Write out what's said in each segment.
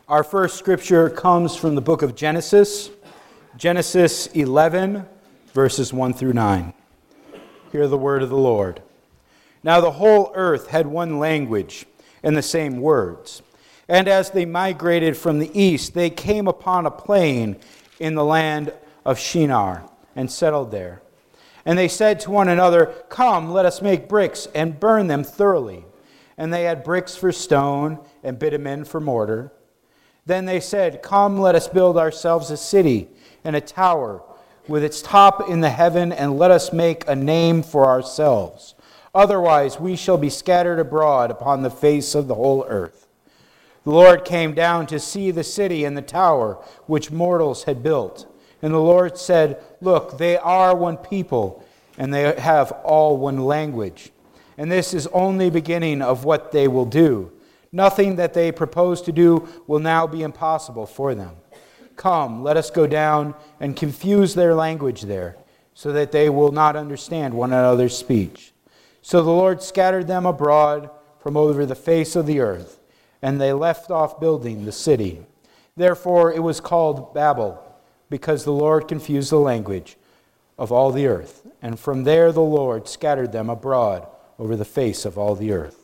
Our first scripture comes from the book of Genesis, Genesis 11, verses 1 through 9. Hear the word of the Lord. Now the whole earth had one language and the same words. And as they migrated from the east, they came upon a plain in the land of Shinar and settled there. And they said to one another, "Come, let us make bricks and burn them thoroughly." And they had bricks for stone and bitumen for mortar. Then they said, "Come, let us build ourselves a city and a tower with its top in the heaven, and let us make a name for ourselves. Otherwise we shall be scattered abroad upon the face of the whole earth." The Lord came down to see the city and the tower which mortals had built. And the Lord said, "Look, they are one people, and they have all one language. And this is only the beginning of what they will do. Nothing that they propose to do will now be impossible for them. Come, let us go down and confuse their language there, so that they will not understand one another's speech." So the Lord scattered them abroad from over the face of the earth, and they left off building the city. Therefore it was called Babel, because the Lord confused the language of all the earth. And from there the Lord scattered them abroad over the face of all the earth.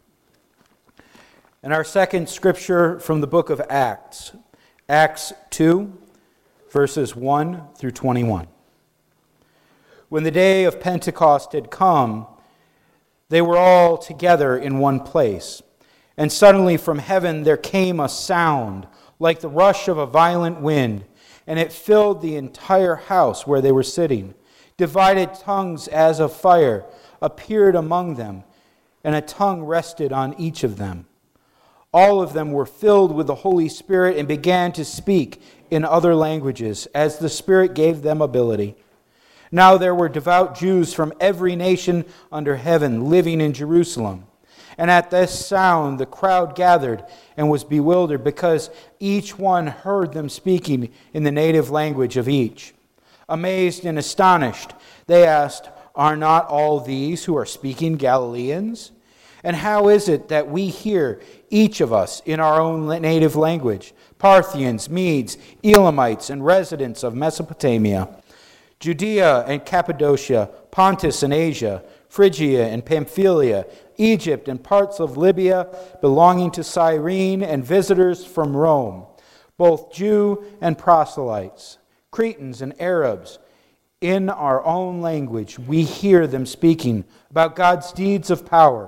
And our second scripture from the book of Acts, Acts 2, verses 1 through 21. When the day of Pentecost had come, they were all together in one place. And suddenly from heaven there came a sound like the rush of a violent wind, and it filled the entire house where they were sitting. Divided tongues as of fire appeared among them, and a tongue rested on each of them. All of them were filled with the Holy Spirit and began to speak in other languages as the Spirit gave them ability. Now there were devout Jews from every nation under heaven living in Jerusalem. And at this sound the crowd gathered and was bewildered, because each one heard them speaking in the native language of each. Amazed and astonished, they asked, "Are not all these who are speaking Galileans? And how is it that we hear, each of us, in our own native language, Parthians, Medes, Elamites, and residents of Mesopotamia, Judea and Cappadocia, Pontus and Asia, Phrygia and Pamphylia, Egypt and parts of Libya belonging to Cyrene, and visitors from Rome, both Jew and proselytes, Cretans and Arabs? In our own language we hear them speaking about God's deeds of power."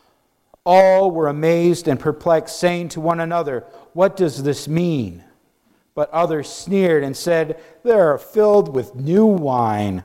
All were amazed and perplexed, saying to one another, "What does this mean?" But others sneered and said, "They are filled with new wine."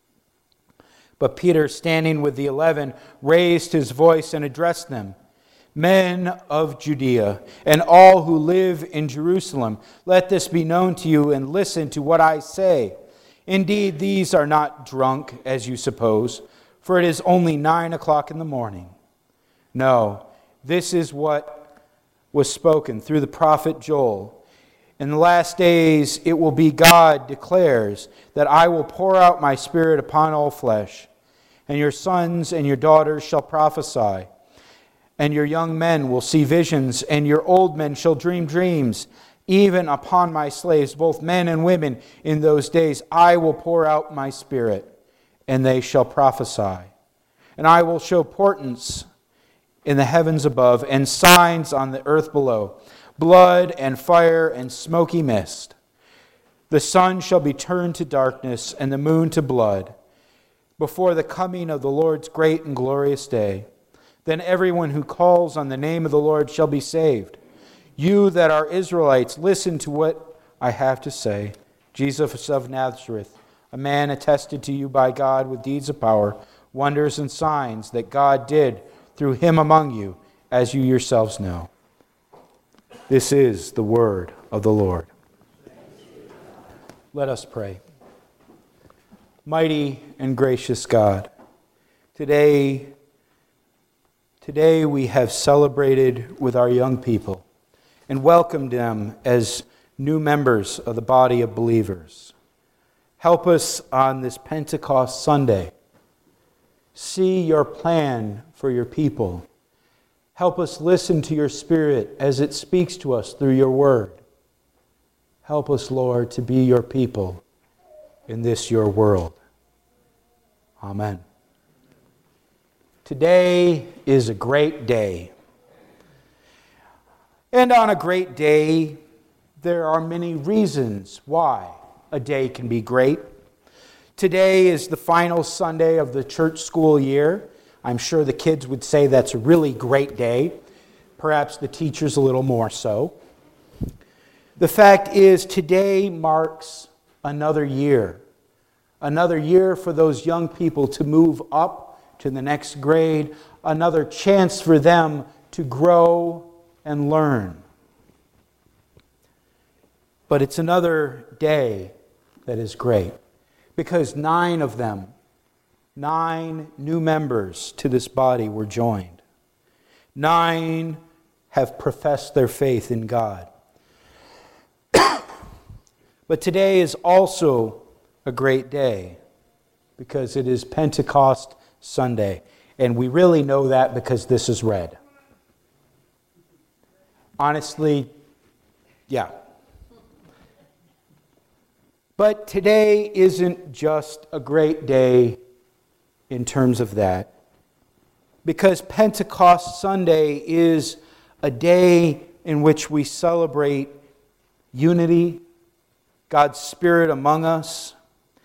But Peter, standing with the 11, raised his voice and addressed them. "Men of Judea, and all who live in Jerusalem, let this be known to you, and listen to what I say. Indeed, these are not drunk, as you suppose, for it is only 9 o'clock in the morning. No, this is what was spoken through the prophet Joel. In the last days it will be, God declares, that I will pour out my Spirit upon all flesh, and your sons and your daughters shall prophesy, and your young men will see visions, and your old men shall dream dreams. Even upon my slaves, both men and women, in those days I will pour out my Spirit, and they shall prophesy. And I will show portents in the heavens above, and signs on the earth below, blood and fire and smoky mist. The sun shall be turned to darkness, and the moon to blood, before the coming of the Lord's great and glorious day. Then everyone who calls on the name of the Lord shall be saved. You that are Israelites, listen to what I have to say. Jesus of Nazareth, a man attested to you by God with deeds of power, wonders and signs that God did through him among you, as you yourselves know. This is the word of the Lord. Let us pray. Mighty and gracious God, today we have celebrated with our young people and welcomed them as new members of the body of believers. Help us on this Pentecost Sunday see your plan for your people Help us listen to your Spirit as it speaks to us through your word. Help us, Lord, to be your people in this your world. Amen. Today is a great day. And on a great day, there are many reasons why a day can be great. Today is the final Sunday of the church school year. I'm sure the kids would say that's a really great day. Perhaps the teachers a little more so. The fact is, today marks another year. Another year for those young people to move up to the next grade. Another chance for them to grow and learn. But it's another day that is great. Because 9 of them, 9 new members to this body were joined. 9 have professed their faith in God. But today is also a great day because it is Pentecost Sunday. And we really know that because this is red. Honestly, yeah. But today isn't just a great day in terms of that. Because Pentecost Sunday is a day in which we celebrate unity, God's Spirit among us.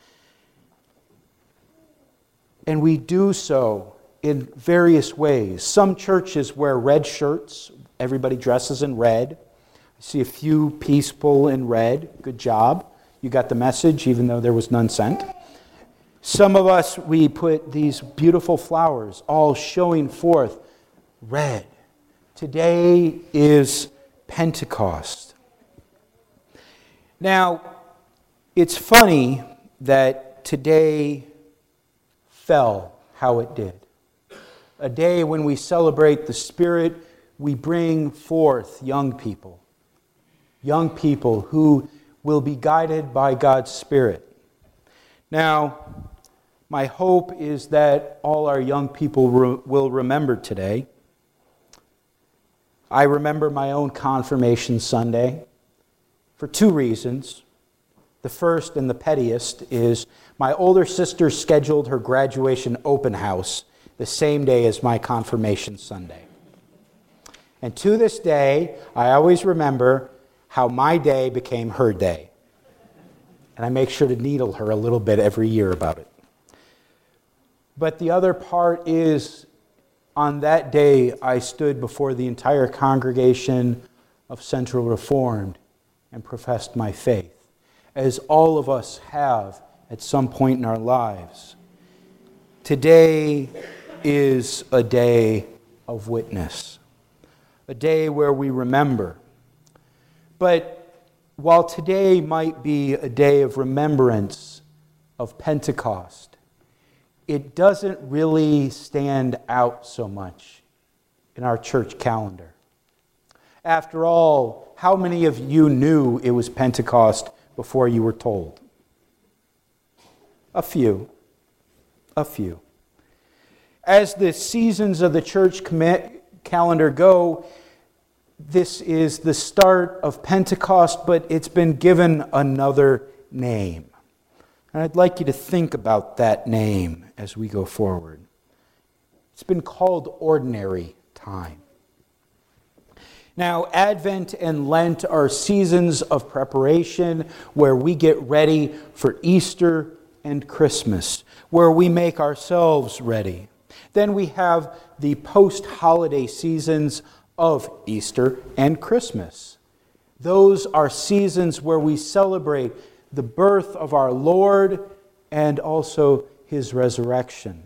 And we do so in various ways. Some churches wear red shirts. Everybody dresses in red. I see a few people in red. Good job. You got the message, even though there was none sent. Some of us, we put these beautiful flowers, all showing forth red. Today is Pentecost. Now, it's funny that today fell how it did. A day when we celebrate the Spirit, we bring forth young people who will be guided by God's Spirit. Now, my hope is that all our young people will remember today. I remember my own confirmation Sunday for 2 reasons. The first and the pettiest is my older sister scheduled her graduation open house the same day as my confirmation Sunday. And to this day, I always remember how my day became her day. And I make sure to needle her a little bit every year about it. But the other part is, on that day, I stood before the entire congregation of Central Reformed and professed my faith, as all of us have at some point in our lives. Today is a day of witness, a day where we remember. But while today might be a day of remembrance of Pentecost, it doesn't really stand out so much in our church calendar. After all, how many of you knew it was Pentecost before you were told? A few. As the seasons of the church calendar go, this is the start of Pentecost, but it's been given another name. And I'd like you to think about that name as we go forward. It's been called ordinary time. Now, Advent and Lent are seasons of preparation where we get ready for Easter and Christmas, where we make ourselves ready. Then we have the post-holiday seasons of Easter and Christmas. Those are seasons where we celebrate the birth of our Lord and also his resurrection.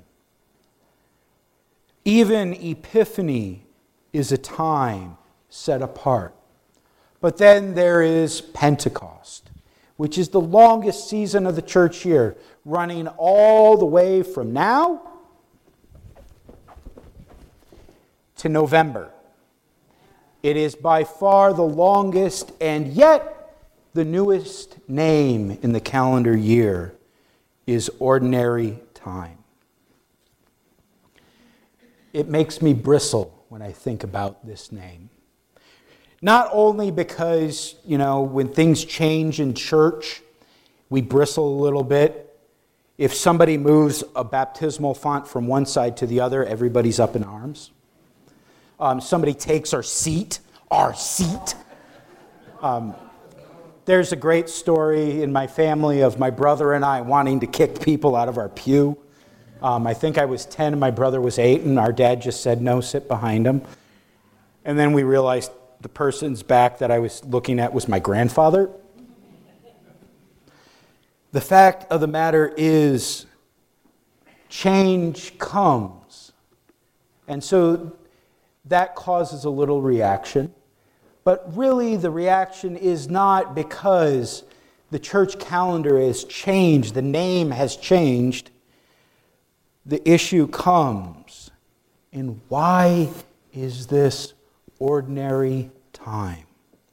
Even Epiphany is a time set apart. But then there is Pentecost, which is the longest season of the church year, running all the way from now to November. It is by far the longest and yet the newest name in the calendar year is ordinary time. It makes me bristle when I think about this name. Not only because, when things change in church, we bristle a little bit. If somebody moves a baptismal font from one side to the other, everybody's up in arms. Somebody takes our seat. There's a great story in my family of my brother and I wanting to kick people out of our pew. I think I was 10 and my brother was 8, and our dad just said, no, sit behind him. And then we realized the person's back that I was looking at was my grandfather. The fact of the matter is, change comes. And so that causes a little reaction. But really, the reaction is not because the church calendar has changed, the name has changed. The issue comes in why is this ordinary time?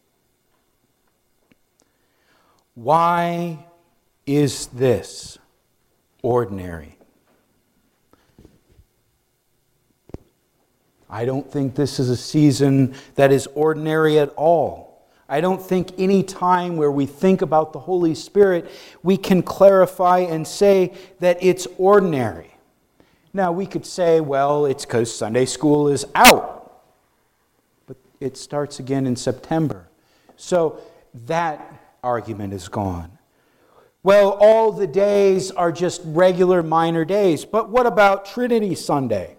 Why is this ordinary? I don't think this is a season that is ordinary at all. I don't think any time where we think about the Holy Spirit, we can clarify and say that it's ordinary. Now, we could say, well, it's because Sunday school is out. But it starts again in September. So that argument is gone. Well, all the days are just regular minor days. But what about Trinity Sunday?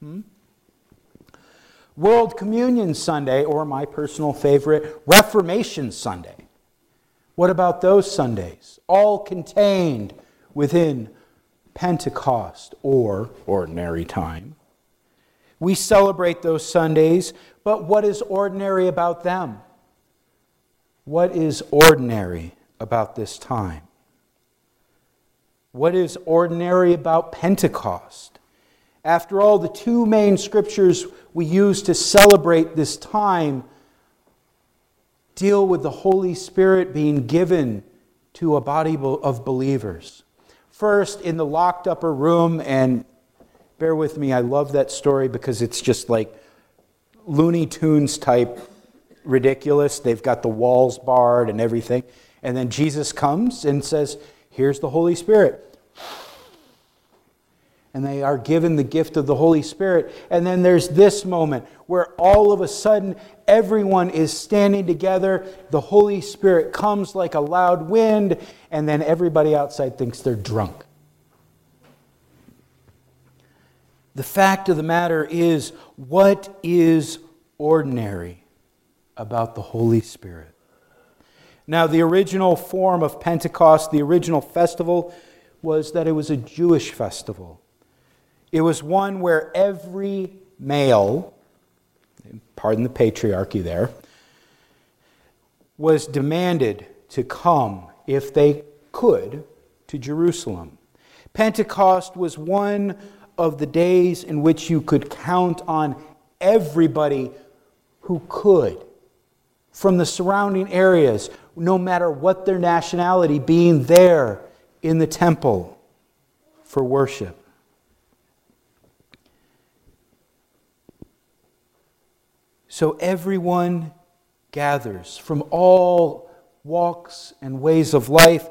World Communion Sunday, or my personal favorite, Reformation Sunday. What about those Sundays? All contained within Pentecost, or ordinary time. We celebrate those Sundays, but what is ordinary about them? What is ordinary about this time? What is ordinary about Pentecost? After all, the two main scriptures we use to celebrate this time deal with the Holy Spirit being given to a body of believers. First, in the locked upper room, and bear with me, I love that story because it's just like Looney Tunes type ridiculous. They've got the walls barred and everything. And then Jesus comes and says, here's the Holy Spirit. And they are given the gift of the Holy Spirit. And then there's this moment where all of a sudden everyone is standing together. The Holy Spirit comes like a loud wind, and then everybody outside thinks they're drunk. The fact of the matter is, what is ordinary about the Holy Spirit? Now, the original form of Pentecost, the original festival, was that it was a Jewish festival. It was one where every male, pardon the patriarchy there, was demanded to come, if they could, to Jerusalem. Pentecost was one of the days in which you could count on everybody who could, from the surrounding areas, no matter what their nationality, being there in the temple for worship. So everyone gathers from all walks and ways of life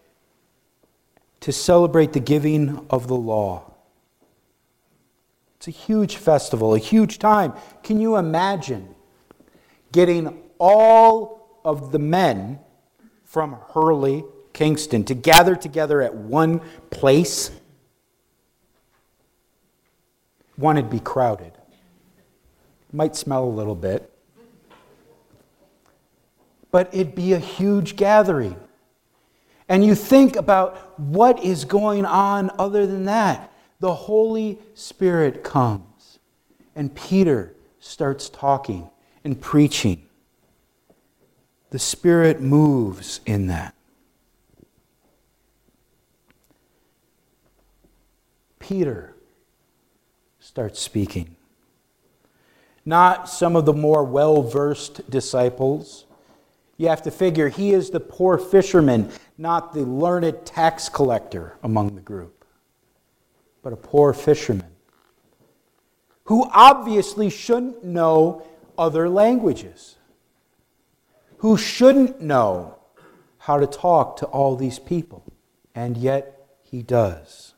to celebrate the giving of the law. It's a huge festival, a huge time. Can you imagine getting all of the men from Hurley, Kingston, to gather together at one place? One, it'd be crowded. Might smell a little bit. But it'd be a huge gathering. And you think about what is going on other than that. The Holy Spirit comes, and Peter starts talking and preaching. The Spirit moves in that. Peter starts speaking. Not some of the more well-versed disciples. You have to figure he is the poor fisherman, not the learned tax collector among the group, but a poor fisherman who obviously shouldn't know other languages, who shouldn't know how to talk to all these people, and yet he does.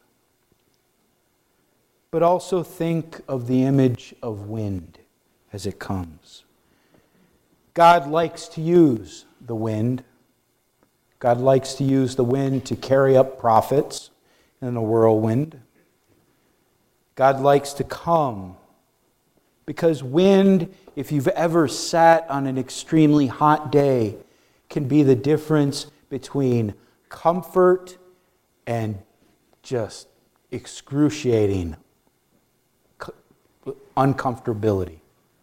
But also think of the image of wind as it comes. God likes to use the wind. God likes to use the wind to carry up prophets in a whirlwind. God likes to come because wind, if you've ever sat on an extremely hot day, can be the difference between comfort and just excruciating uncomfortability.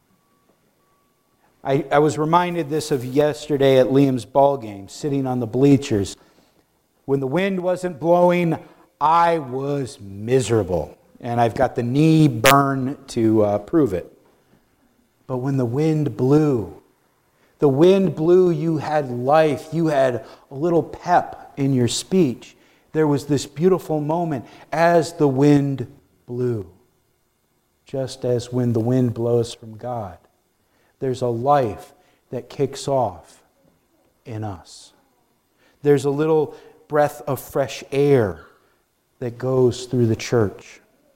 I was reminded this of yesterday at Liam's ball game, sitting on the bleachers. When the wind wasn't blowing, I was miserable. And I've got the knee burn to prove it. But when the wind blew, you had life, you had a little pep in your speech. There was this beautiful moment as the wind blew. Just as when the wind blows from God, there's a life that kicks off in us. There's a little breath of fresh air that goes through the church.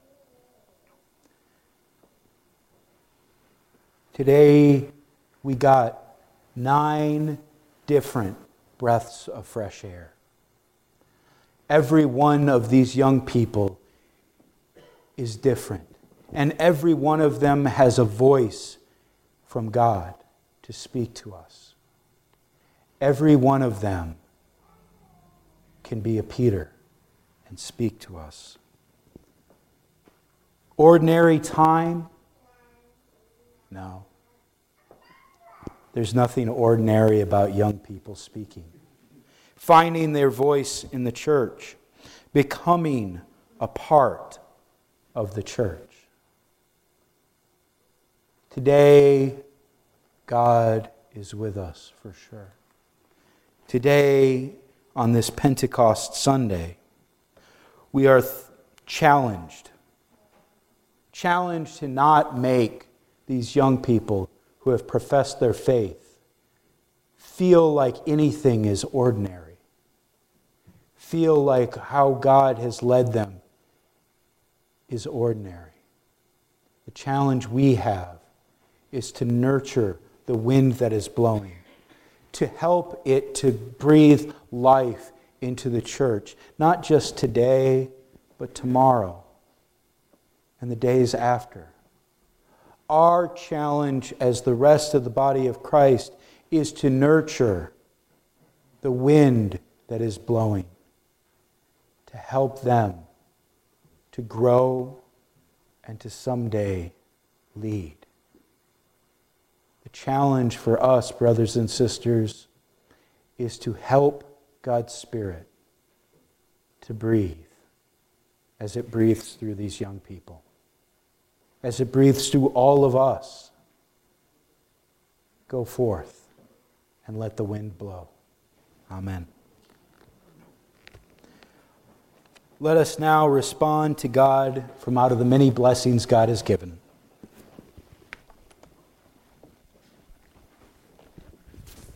Today, we got 9 different breaths of fresh air. Every one of these young people is different, and every one of them has a voice from God to speak to us. Every one of them can be a Peter and speak to us. Ordinary time? No. There's nothing ordinary about young people speaking. Finding their voice in the church. Becoming a part of the church. Today, God is with us for sure. Today, on this Pentecost Sunday, we are challenged to not make these young people who have professed their faith feel like anything is ordinary. Feel like how God has led them is ordinary. The challenge we have is to nurture the wind that is blowing, to help it to breathe life into the church, not just today, but tomorrow and the days after. Our challenge as the rest of the body of Christ is to nurture the wind that is blowing, to help them to grow and to someday lead. The challenge for us, brothers and sisters, is to help God's Spirit to breathe as it breathes through these young people, as it breathes through all of us. Go forth and let the wind blow. Amen. Let us now respond to God from out of the many blessings God has given.